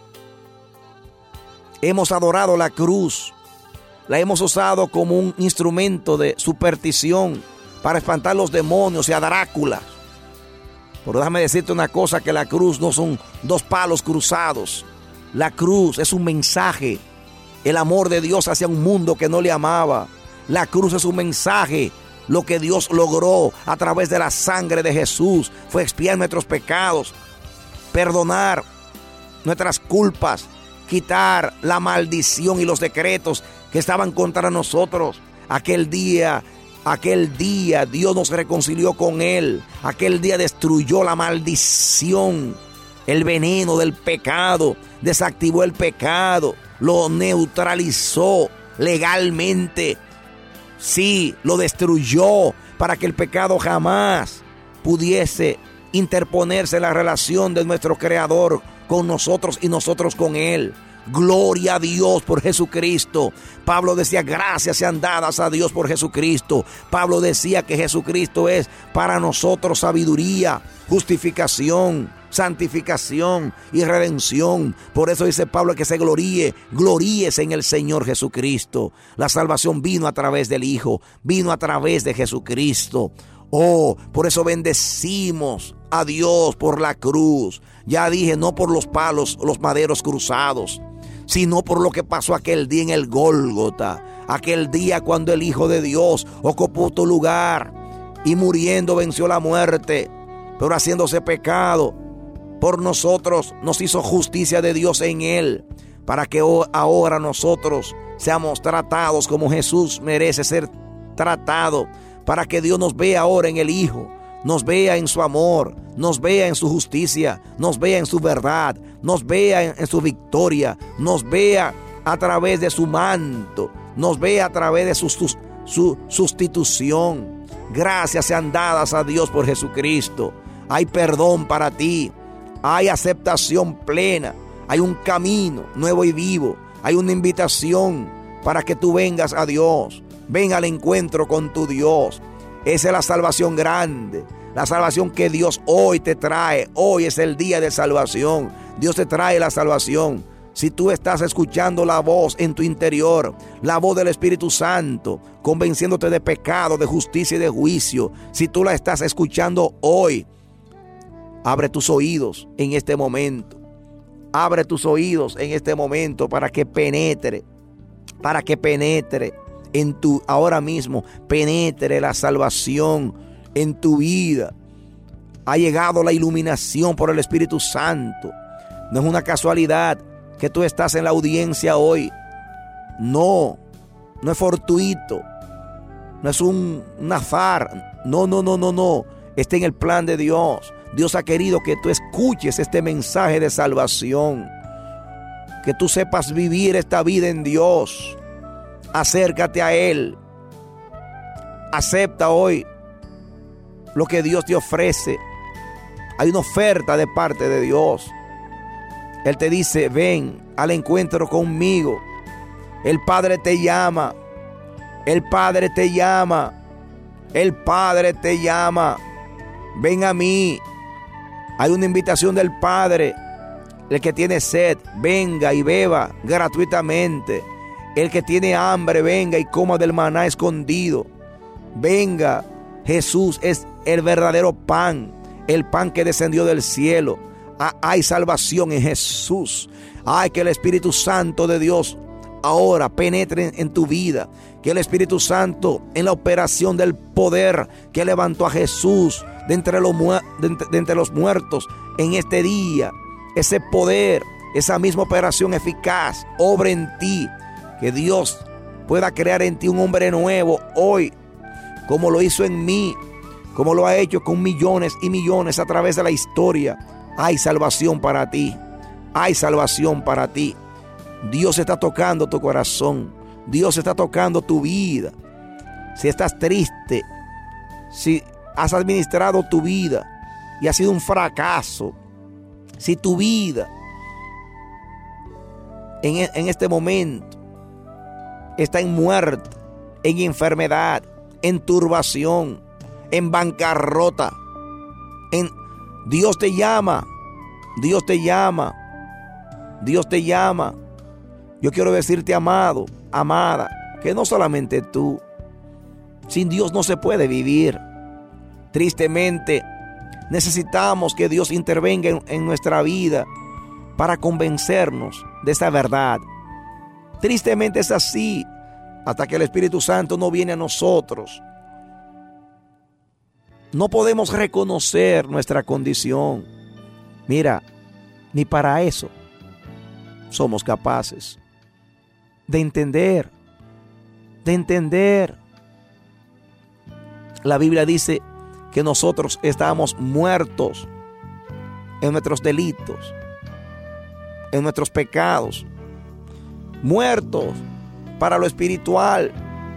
S2: Hemos adorado la cruz, la hemos usado como un instrumento de superstición, para espantar los demonios y a Drácula. Pero déjame decirte una cosa, que la cruz no son dos palos cruzados. La cruz es un mensaje. El amor de Dios hacia un mundo que no le amaba. La cruz es un mensaje. Lo que Dios logró a través de la sangre de Jesús fue expiar nuestros pecados, perdonar nuestras culpas, quitar la maldición y los decretos que estaban contra nosotros. Aquel día Aquel día Dios nos reconcilió con Él. Aquel día destruyó la maldición, el veneno del pecado. Desactivó el pecado, lo neutralizó legalmente. Sí, lo destruyó para que el pecado jamás pudiese interponerse en la relación de nuestro Creador con nosotros y nosotros con Él. Gloria a Dios por Jesucristo. Pablo decía, gracias sean dadas a Dios por Jesucristo. Pablo decía que Jesucristo es para nosotros sabiduría, justificación, santificación y redención. Por eso dice Pablo que se gloríe, gloríese en el Señor Jesucristo. La salvación vino a través del Hijo, vino a través de Jesucristo. Oh, por eso bendecimos a Dios por la cruz. Ya dije, no por los palos, los maderos cruzados, sino por lo que pasó aquel día en el Gólgota, aquel día cuando el Hijo de Dios ocupó tu lugar y muriendo venció la muerte, pero haciéndose pecado por nosotros, nos hizo justicia de Dios en Él, para que ahora nosotros seamos tratados como Jesús merece ser tratado, para que Dios nos vea ahora en el Hijo, nos vea en su amor, nos vea en su justicia, nos vea en su verdad, nos vea en, en su victoria, nos vea a través de su manto, nos vea a través de su, su, su sustitución. Gracias sean dadas a Dios por Jesucristo. Hay perdón para ti, hay aceptación plena, hay un camino nuevo y vivo, hay una invitación para que tú vengas a Dios. Ven al encuentro con tu Dios. Esa es la salvación grande, la salvación que Dios hoy te trae. Hoy es el día de salvación. Dios te trae la salvación. Si tú estás escuchando la voz en tu interior, la voz del Espíritu Santo, convenciéndote de pecado, de justicia y de juicio, si tú la estás escuchando hoy, abre tus oídos en este momento. Abre tus oídos en este momento para que penetre, para que penetre en tu, ahora mismo, penetre la salvación en tu vida. Ha llegado la iluminación por el Espíritu Santo. No es una casualidad que tú estás en la audiencia hoy. No, no es fortuito. No es un, un azar. No, no, no, no, no. Está en el plan de Dios. Dios ha querido que tú escuches este mensaje de salvación. Que tú sepas vivir esta vida en Dios. Acércate a Él. Acepta hoy lo que Dios te ofrece. Hay una oferta de parte de Dios. Él te dice, ven al encuentro conmigo. El Padre te llama. El Padre te llama. El Padre te llama. Ven a mí. Hay una invitación del Padre. El que tiene sed, venga y beba gratuitamente. El que tiene hambre, venga y coma del maná escondido. Venga, Jesús es el verdadero pan, el pan que descendió del cielo. Ah, hay salvación en Jesús. Hay que el Espíritu Santo de Dios ahora penetre en, en tu vida. Que el Espíritu Santo, en la operación del poder que levantó a Jesús de entre los, de entre, de entre los muertos en este día, ese poder, esa misma operación eficaz, obra en ti. Que Dios pueda crear en ti un hombre nuevo hoy, como lo hizo en mí, como lo ha hecho con millones y millones a través de la historia. Hay salvación para ti, hay salvación para ti. Dios está tocando tu corazón, Dios está tocando tu vida. Si estás triste, si has administrado tu vida y ha sido un fracaso, si tu vida en, en este momento está en muerte, en enfermedad, en turbación, en bancarrota, en Dios te llama, Dios te llama, Dios te llama. Yo quiero decirte, amado, amada, que no solamente tú, sin Dios no se puede vivir. Tristemente, necesitamos que Dios intervenga en, en nuestra vida para convencernos de esa verdad. Tristemente es así, hasta que el Espíritu Santo no viene a nosotros. No podemos reconocer nuestra condición. Mira, ni para eso somos capaces de entender, de entender. La Biblia dice que nosotros estábamos muertos en nuestros delitos, en nuestros pecados, muertos para lo espiritual.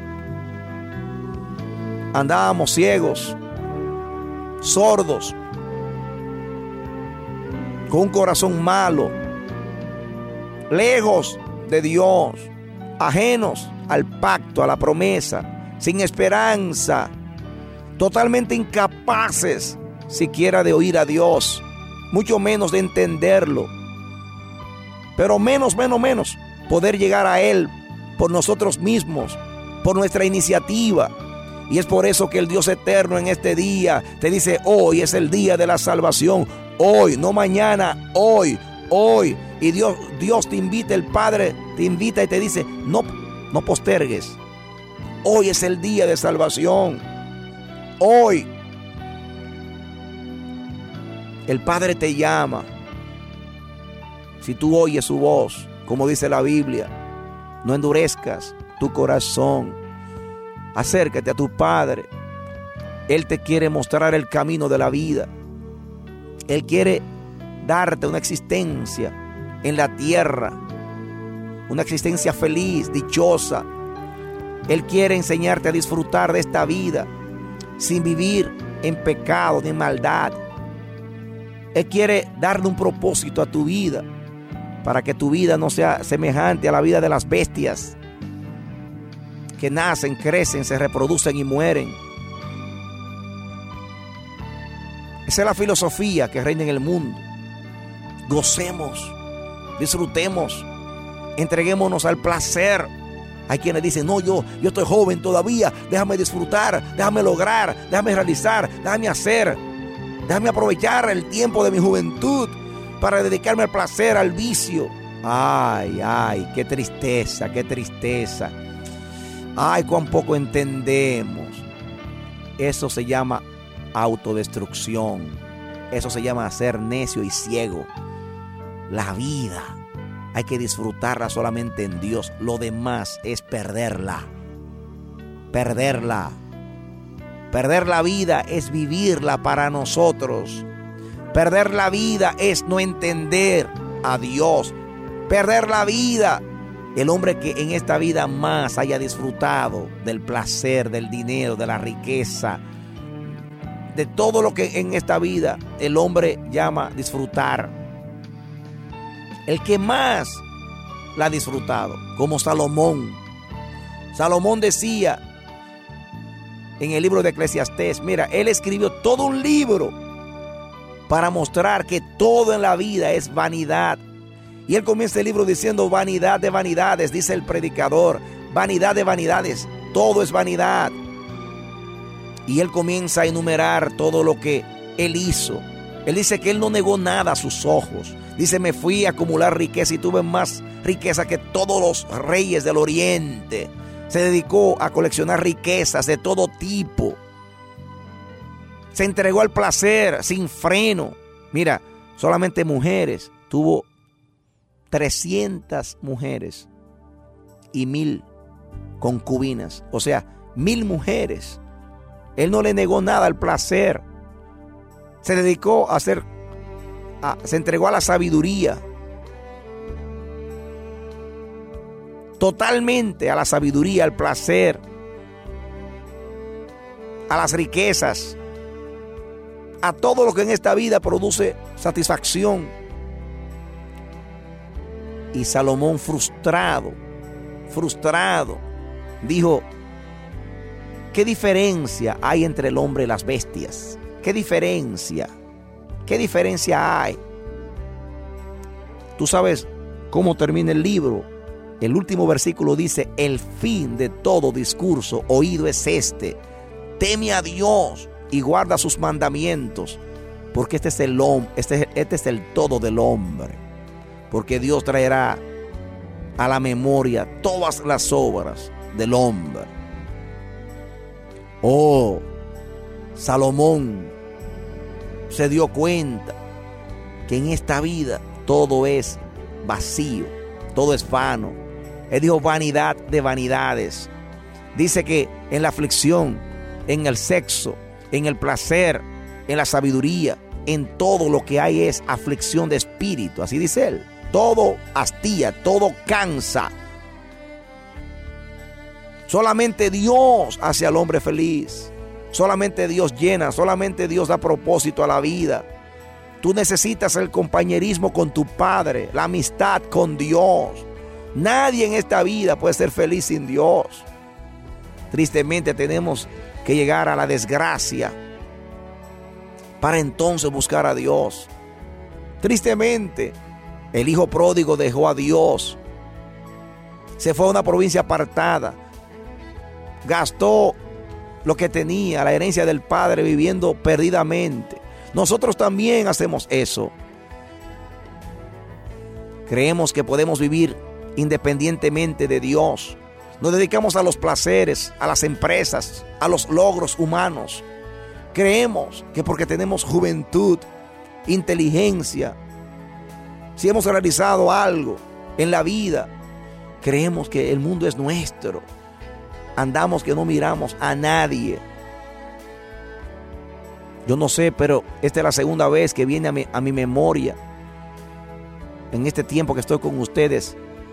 S2: Andábamos ciegos, sordos, con un corazón malo, lejos de Dios, ajenos al pacto, a la promesa, sin esperanza, totalmente incapaces siquiera de oír a Dios, mucho menos de entenderlo, pero menos, menos, menos poder llegar a Él por nosotros mismos, por nuestra iniciativa. Y es por eso que el Dios eterno en este día te dice: hoy es el día de la salvación, hoy, no mañana, hoy, hoy. Y Dios, Dios te invita, el Padre te invita y te dice: no, no postergues, hoy es el día de salvación, hoy. El Padre te llama. Si tú oyes su voz, como dice la Biblia, no endurezcas tu corazón. Acércate a tu Padre. Él te quiere mostrar el camino de la vida. Él quiere darte una existencia en la tierra, una existencia feliz, dichosa. Él quiere enseñarte a disfrutar de esta vida sin vivir en pecado ni en maldad. Él quiere darle un propósito a tu vida, para que tu vida no sea semejante a la vida de las bestias que nacen, crecen, se reproducen y mueren. Esa es la filosofía que reina en el mundo. Gocemos, disfrutemos, entreguémonos al placer. Hay quienes dicen: no, yo, yo estoy joven todavía, déjame disfrutar, déjame lograr, déjame realizar, déjame hacer, déjame aprovechar el tiempo de mi juventud para dedicarme al placer, al vicio. Ay, ay, qué tristeza, qué tristeza. Ay, cuán poco entendemos. Eso se llama autodestrucción. Eso se llama ser necio y ciego. La vida hay que disfrutarla solamente en Dios. Lo demás es perderla. Perderla. Perder la vida es vivirla para nosotros. Perder la vida es no entender a Dios. Perder la vida. El hombre que en esta vida más haya disfrutado del placer, del dinero, de la riqueza, de todo lo que en esta vida el hombre llama disfrutar. El que más la ha disfrutado, como Salomón. Salomón decía en el libro de Eclesiastés, mira, él escribió todo un libro para mostrar que todo en la vida es vanidad. Y él comienza el libro diciendo: vanidad de vanidades, dice el predicador, vanidad de vanidades, todo es vanidad. Y él comienza a enumerar todo lo que él hizo. Él dice que él no negó nada a sus ojos. Dice: me fui a acumular riqueza y tuve más riqueza que todos los reyes del oriente. Se dedicó a coleccionar riquezas de todo tipo. Se entregó al placer sin freno. Mira, solamente mujeres, tuvo trescientas mujeres y mil concubinas, o sea, mil mujeres. Él no le negó nada al placer. Se dedicó a hacer, a, se entregó a la sabiduría, totalmente a la sabiduría, al placer, a las riquezas, a todo lo que en esta vida produce satisfacción. Y Salomón, frustrado, frustrado, dijo: ¿qué diferencia hay entre el hombre y las bestias? ¿Qué diferencia? ¿Qué diferencia hay? Tú sabes cómo termina el libro. El último versículo dice: el fin de todo discurso oído es este: teme a Dios y guarda sus mandamientos, porque este es el hombre, este, este es el todo del hombre. Porque Dios traerá a la memoria todas las obras del hombre. Oh, Salomón se dio cuenta que en esta vida todo es vacío, todo es vano. Él dijo: vanidad de vanidades. Dice que en la aflicción, en el sexo, en el placer, en la sabiduría, en todo lo que hay es aflicción de espíritu. Así dice él. Todo hastía, todo cansa. Solamente Dios hace al hombre feliz. Solamente Dios llena, solamente Dios da propósito a la vida. Tú necesitas el compañerismo con tu Padre, la amistad con Dios. Nadie en esta vida puede ser feliz sin Dios. Tristemente tenemos que llegar a la desgracia para entonces buscar a Dios. Tristemente, el hijo pródigo dejó a Dios. Se fue a una provincia apartada. Gastó lo que tenía, la herencia del padre, viviendo perdidamente. Nosotros también hacemos eso. Creemos que podemos vivir independientemente de Dios. Nos dedicamos a los placeres, a las empresas, a los logros humanos. Creemos que porque tenemos juventud, inteligencia, si hemos realizado algo en la vida, creemos que el mundo es nuestro. Andamos que no miramos a nadie. Yo no sé, pero esta es la segunda vez que viene a mi, a mi memoria, en este tiempo que estoy con ustedes,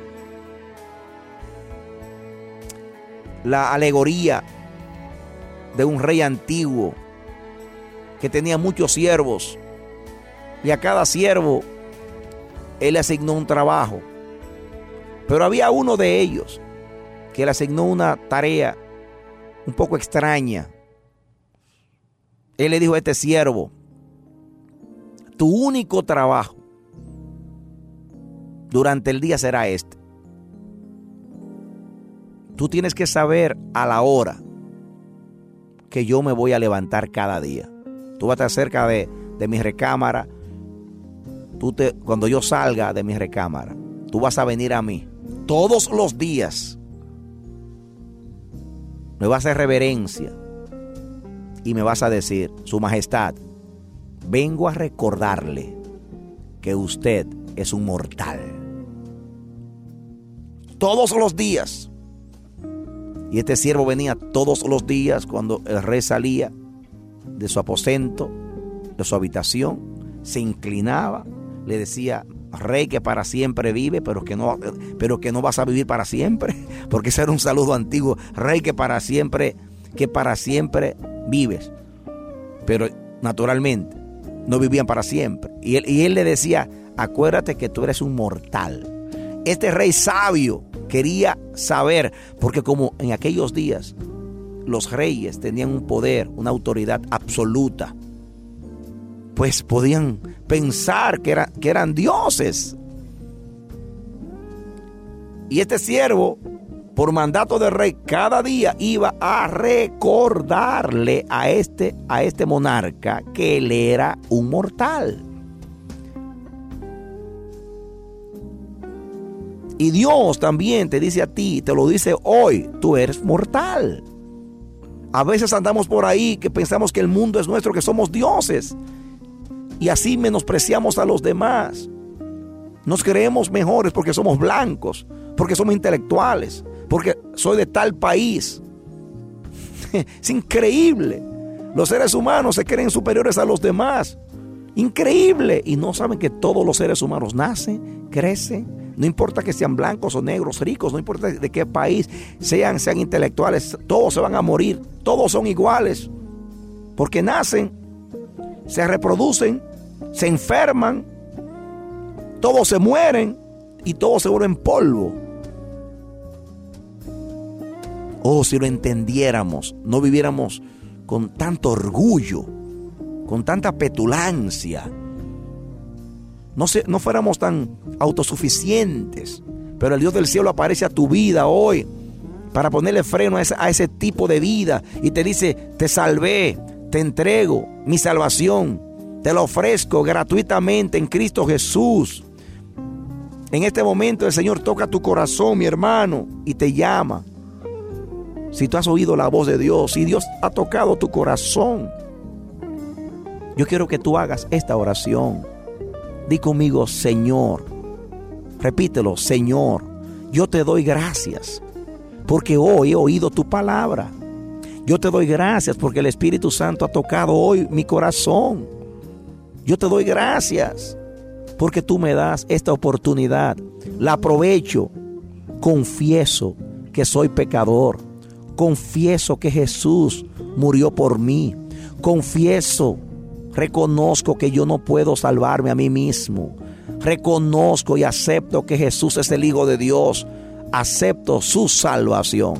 S2: la alegoría de un rey antiguo que tenía muchos siervos, y a cada siervo él le asignó un trabajo. Pero había uno de ellos que le asignó una tarea un poco extraña. Él le dijo a este siervo: tu único trabajo durante el día será este. Tú tienes que saber a la hora que yo me voy a levantar cada día. Tú vas a estar cerca de, de mi recámara. Tú te, cuando yo salga de mi recámara, tú vas a venir a mí todos los días. Me vas a hacer reverencia y me vas a decir: Su Majestad, vengo a recordarle que usted es un mortal. Todos los días. Y este siervo venía todos los días cuando el rey salía de su aposento, de su habitación, se inclinaba, le decía: Rey, que para siempre vive, pero que no, pero que no vas a vivir para siempre, porque ese era un saludo antiguo. Rey, que para siempre, que para siempre vives. Pero naturalmente no vivían para siempre. Y él, y él le decía: acuérdate que tú eres un mortal. Este rey sabio quería saber, porque como en aquellos días los reyes tenían un poder, una autoridad absoluta, pues podían pensar que, era, que eran dioses. Y este siervo, por mandato del rey, cada día iba a recordarle a este, a este monarca que él era un mortal. Y Dios también te dice a ti, te lo dice hoy: tú eres mortal. A veces andamos por ahí que pensamos que el mundo es nuestro, que somos dioses, y así menospreciamos a los demás. Nos creemos mejores porque somos blancos, porque somos intelectuales, porque soy de tal país. Es increíble. Los seres humanos se creen superiores a los demás. Increíble. Y no saben que todos los seres humanos nacen, crecen. No importa que sean blancos o negros, ricos, no importa de qué país sean, sean intelectuales, todos se van a morir, todos son iguales, porque nacen, se reproducen, se enferman, todos se mueren y todos se vuelven polvo. Oh, si lo entendiéramos, no viviéramos con tanto orgullo, con tanta petulancia. No, se, no fuéramos tan autosuficientes, pero el Dios del cielo aparece a tu vida hoy para ponerle freno a ese, a ese tipo de vida y te dice: te salvé, te entrego mi salvación, te la ofrezco gratuitamente en Cristo Jesús. En este momento el Señor toca tu corazón, mi hermano, y te llama. Si tú has oído la voz de Dios, si Dios ha tocado tu corazón, yo quiero que tú hagas esta oración. Di conmigo: Señor. Repítelo: Señor, yo te doy gracias porque hoy he oído tu palabra. Yo te doy gracias porque el Espíritu Santo ha tocado hoy mi corazón. Yo te doy gracias porque tú me das esta oportunidad. La aprovecho. Confieso que soy pecador. Confieso que Jesús murió por mí. Confieso Reconozco que yo no puedo salvarme a mí mismo. Reconozco y acepto que Jesús es el Hijo de Dios. Acepto su salvación.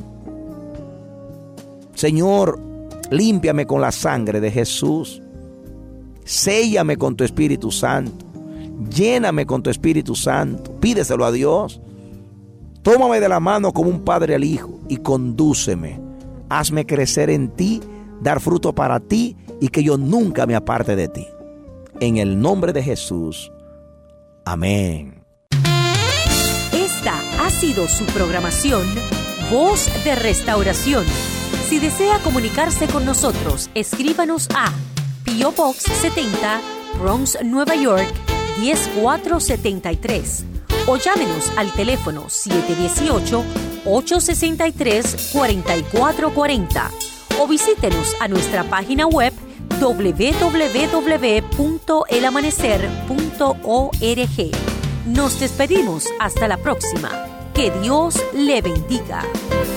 S2: Señor, límpiame con la sangre de Jesús. Séllame con tu Espíritu Santo. Lléname con tu Espíritu Santo. Pídeselo a Dios. Tómame de la mano como un padre al hijo y condúceme. Hazme crecer en ti, dar fruto para ti y que yo nunca me aparte de ti. En el nombre de Jesús. Amén.
S1: Esta ha sido su programación, Voz de Restauración. Si desea comunicarse con nosotros, escríbanos a P O Box setenta, Bronx, Nueva York, diez cuatro setenta y tres o llámenos al teléfono siete uno ocho, ocho seis tres, cuatro cuatro cuatro cero o visítenos a nuestra página web doble u doble u doble u punto el amanecer punto org. Nos despedimos hasta la próxima. Que Dios le bendiga.